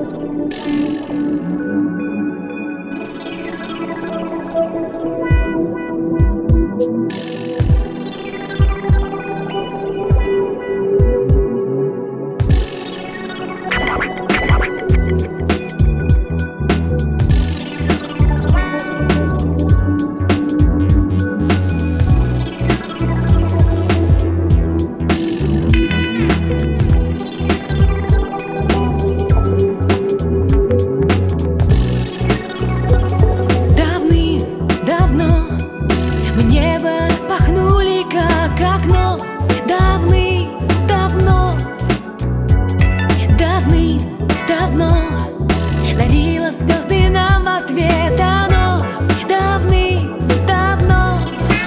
Дарила звезды нам в ответ оно. Давным-давно,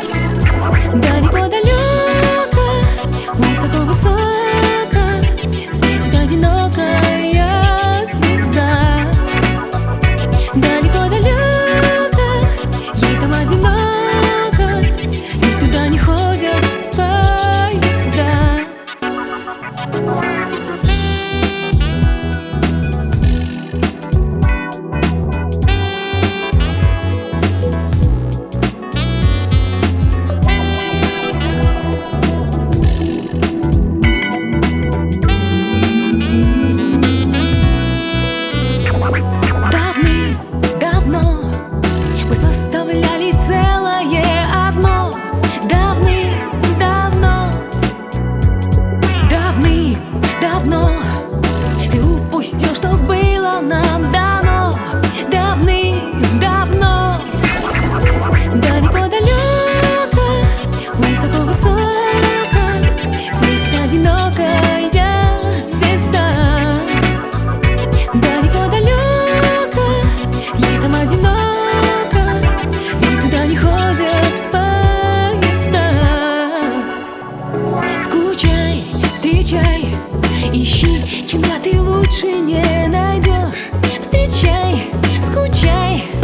далеко-далеко, высоко-высоко светит одинокая звезда. Далеко-далеко, ей там одиноко, и туда не ходят поезда. Ты упустил, что было нам дано. Давным-давно, далеко-далеко, высоко-высоко светит одинокая звезда. Далеко-далеко, ей там одиноко, и туда не ходят поезда. Скучай, встречай, ищи, чем ты лучше не найдешь. Встречай, скучай,